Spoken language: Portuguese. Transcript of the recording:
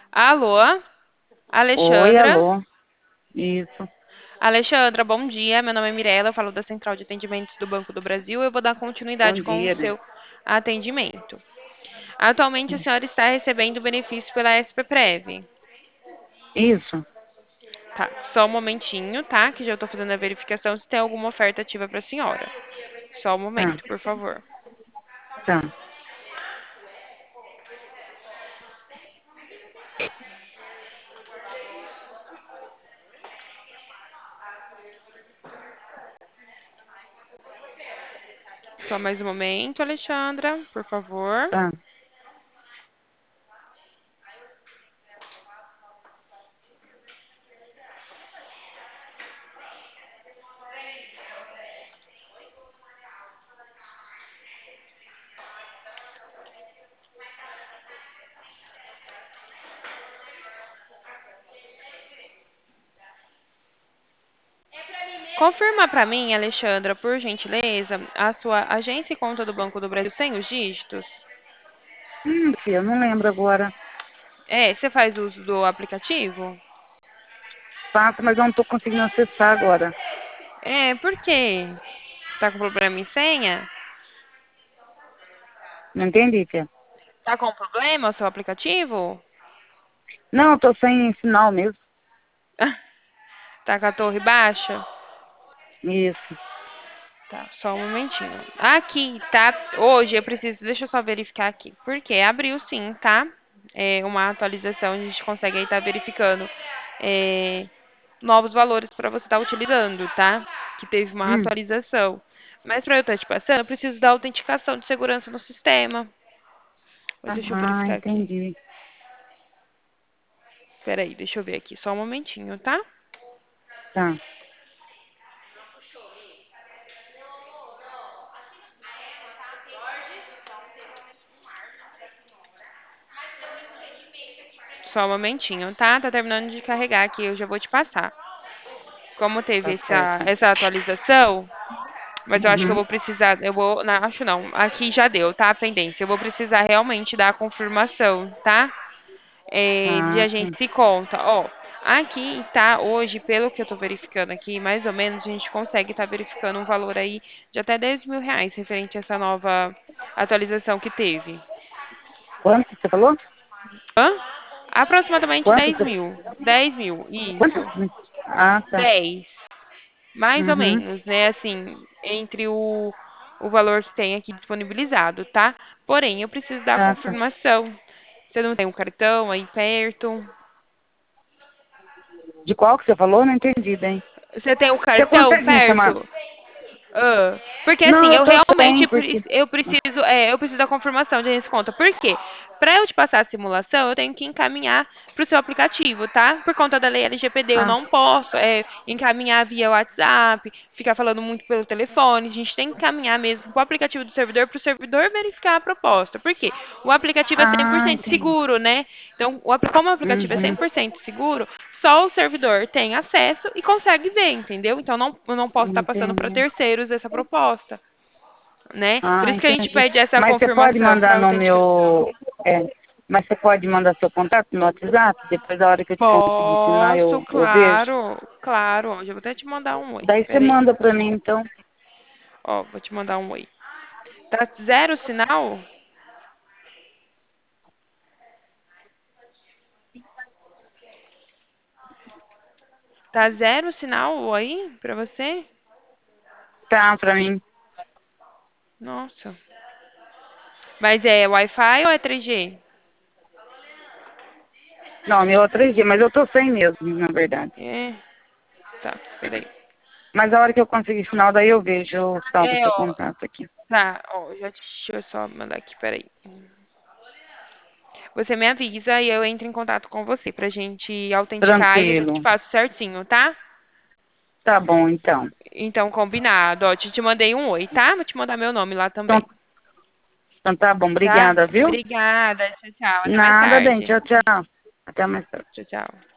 Alô, Oi, Alexandra? alô. Isso. Alexandra, bom dia. Meu nome é Mirella, eu falo da Central de Atendimentos do Banco do Brasil. Eu vou dar Bom continuidade com o dia, né? seu atendimento. Atualmente, a senhora está recebendo o benefício pela SPPrev. Isso. Tá, só um momentinho, tá? Que já estou fazendo a verificação se tem alguma oferta ativa para a senhora. Só um Tá, momento, por favor. tá, Só mais um momento, Alexandra, por favor. tá. Confirma para mim, Alexandra, por gentileza, a sua agência e conta do Banco do Brasil sem os dígitos? Filha, eu não lembro agora. É, você faz uso do aplicativo? Faço, mas eu não tô conseguindo acessar agora. É, por quê? Tá com problema em senha? Não entendi, filha. Tá com problema o seu aplicativo? Não, eu tô sem sinal mesmo. Tá com a torre baixa? Isso. Tá, só um momentinho. Aqui, tá? Hoje eu preciso, deixa eu só verificar aqui. Porque abriu sim, tá? É uma atualização, a gente consegue aí estar verificando novos valores para você estar utilizando, tá? Que teve uma Hum. atualização. Mas para eu estar te passando, eu preciso da autenticação de segurança no sistema. Mas deixa eu Ah, verificar aqui. entendi. Peraí, deixa eu ver aqui, só um momentinho, tá? Tá. Só um momentinho, tá? Tá terminando de carregar aqui, eu já vou te passar. Como teve Tá certo. essa atualização, mas eu acho que eu Uhum. vou precisar, eu vou, não, acho não, aqui já deu, tá? A pendência. Eu vou precisar realmente dar a confirmação, tá? De Ah, a gente sim. se conta. Ó, aqui tá hoje, pelo que eu tô verificando aqui, mais ou menos a gente consegue estar verificando um valor aí de até R$ 10.000 referente a essa nova atualização que teve. Quanto você falou? Hã? Aproximadamente Quanto 10 você... mil. 10 mil, Quanto? isso. Ah, tá. 10. Mais ou Uhum. menos, né? Assim, entre o valor que tem aqui disponibilizado, tá? Porém, eu preciso dar a Ah, tá. confirmação. Você não tem um cartão aí perto? De qual que você falou? Não entendi bem. Você tem o Você cartão consegue me chamar? perto? Porque Não, assim, eu eu tô realmente sem, porque... eu preciso da confirmação de desconto. Por quê? Para eu te passar a simulação, eu tenho que encaminhar para o seu aplicativo, tá? Por conta da lei LGPD, eu Ah, não posso encaminhar via WhatsApp, ficar falando muito pelo telefone. A gente tem que encaminhar mesmo para o aplicativo do servidor, para o servidor verificar a proposta. Por quê? O aplicativo é cem por ah, cento entendi. seguro, né? Então, como o aplicativo é cem Uhum. por cento seguro, só o servidor tem acesso e consegue ver, entendeu? Então, eu não posso estar passando para Entendi. terceiros essa proposta, né? Por Ah, isso que a gente entendi. pede essa Mas você pode confirmação mandar para no autenticação. meu. É, mas você pode mandar seu contato no WhatsApp? Depois da hora que eu te conseguir ensinar, Posso, eu vejo. claro, claro. Hoje eu vou até te mandar um oi. Daí você Peraí. manda pra mim, então. Ó, vou te mandar um oi. Tá zero sinal? Tá zero sinal aí pra você? Tá, pra mim. Nossa. Mas é Wi-Fi ou é 3G? Não, meu é 3G, mas eu tô sem mesmo, na verdade. É, tá, peraí. Mas a hora que eu conseguir sinal, daí eu vejo, eu salvo É, seu ó, contato aqui. tá, ó, deixa eu só mandar aqui, peraí. Você me avisa e eu entro em contato com você pra gente autenticar e eu te Tranquilo. faço certinho, tá? Tá bom, então. Então, combinado. Ó, te mandei um oi, tá? Vou te mandar meu nome lá Então, também, então tá bom, tá? obrigada, viu? Obrigada. Tchau, tchau. Até mais Nada, bem, tarde. tchau, tchau. Até mais tarde. Tchau, tchau.